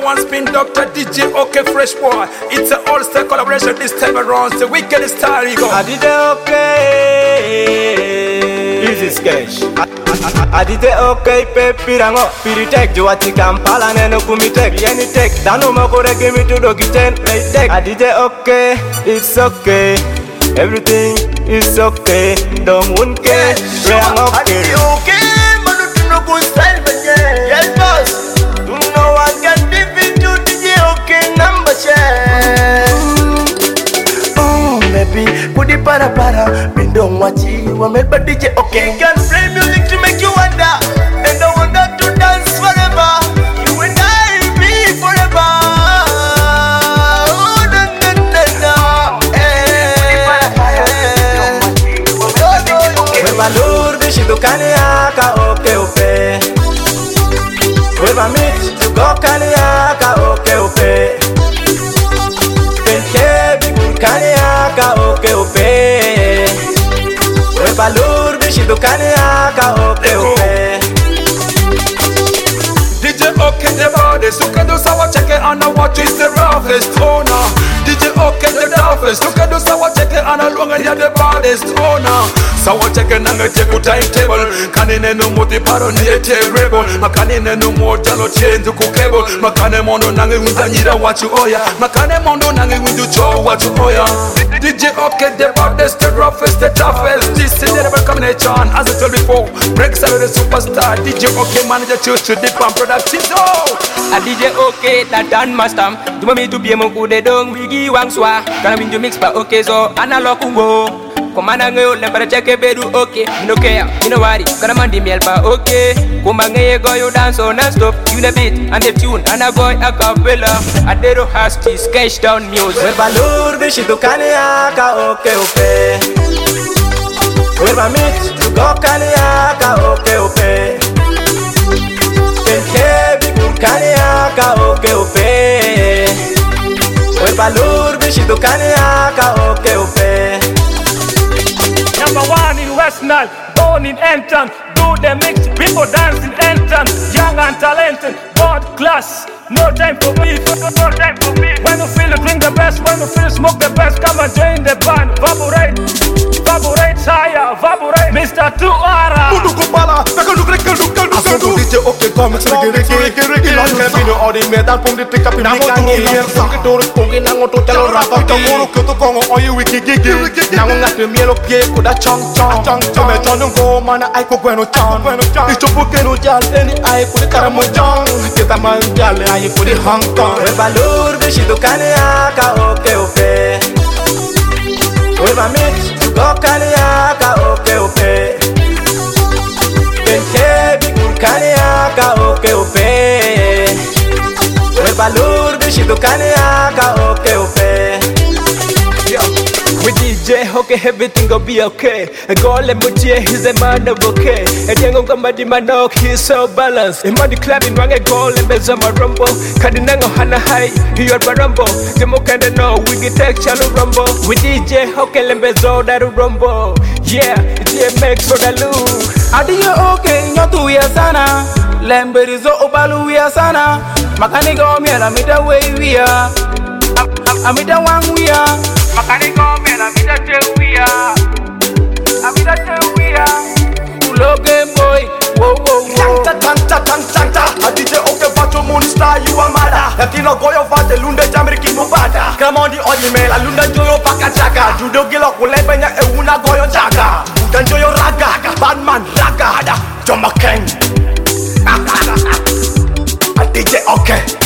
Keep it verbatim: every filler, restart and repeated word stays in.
one spin doctor D J OK Fresh Boy. It's an all-star collaboration this time around. The wicked star ego. I did it okay. Easy sketch. I did it okay. Pepi rango. Piri tek juati Kampala neno kumi tek. Yani tek. Dano makore give me to dogi ten. Play tek. I did it okay. It's okay. Everything is okay. Don't want care. Rango okay. I did it okay. Manu tino kun style benye. Yes boss. You know I can defeat you D J okay number share. Baby, put it para para. Bindong wachi, wa melba D J okay. Can play music to make you wonder, and I want that to dance forever. You and I be forever. Oh na na na na. We valor bishi dukani aka okay okay. We va meet to go kani aka okay okay. Kaniaka oke ope, we valor bishido kaniaka oke ope. D J OK the baddest, look at those our check it and what is the roughest owner. D J OK the toughest, look at those our check it and longer than the baddest owner. So I check it and I check your timetable. Kanine no moti paro niye terrible. Makanine no more jalo change to cookable. Makane mondo nange winzanyira wachu oya. Makane mondo nange windu cho wachu oya. D J OK the baddest, the roughest, the toughest. This is the never combination. As I told before, breaks out the superstar. D J OK manager choose to dip and production. Oh, a D J OK that done master. Do me to be a monku de dong wigi wangswa. Kana windu mix pa OK so analog ungo. Komana ngayo lembara check bedu okay. No care, you know worry. Kana mandi mielpa okay. Kumangaye go you dance on and stop. You the beat and the tune and a boy a cappella. Adero has to sketch down music. We valor bishido kaniaka okay okay. We va meet to go kaniaka okay okay. Kenke bigu kaniaka okay okay. We valor bishido kaniaka okay okay. Number one in West Nile, born in Enton. Do the mix, people dance in Enton. Young and talented, God class. No time for me, no time for me. When you feel it, drink the best. When you feel it, smoke the best. Come and join the band. Vaporate, vaporate higher, vaporate. Mister Tuara. Mudu kupala, nakal duk rekal duk kal duk kal duk. D J OK comics reggae reggae reggae. Ilon kebino odi metal pum di tika pim nikangi. Sangke turut pungi nango tu calo rapa. Kamuru kutu kongo oyi wiki gigi. Nango ngate mielo pie kuda chong chong. Chong chong. Me chong go mana ai ko gweno chong. Icho pukenu jal eni ai kudi karamo chong. Kita man jal ai kudi Hong Kong. We valor bishido kaniaka okay okay. We va meet to go kaniaka okay okay. Kenke bigu kaniaka okay okay. We valor bishido kaniaka okay okay. With D J OK, everything gon' be okay. A girl let me tell he's a man of okay. A young on somebody man knock, he's so balanced. A man the club in wang a girl and there's a rumble. Kadinango hana high, he are barumbo. The mo kinda know we get take chalo rumble. With D J OK, lembezo that rumble. Yeah, D J makes for the loop. Adiyo OK, nyotu ya sana. Lemberizo obalu ya sana. Makani go miela mida way we are. Amida wang we are. Makani go mela mida te we are. Amida te we are. Ulo game boy. Whoa whoa whoa. Tanta tanta tanta. A D J OK facho moon star you a mada. Yakino goyo fate lunde jamriki mubada. Come on the odi mela lunda joyo paka chaka. Judo gilo kule benya e una goyo chaka. Udan joyo raga. Batman raga. Joma King. A D J OK.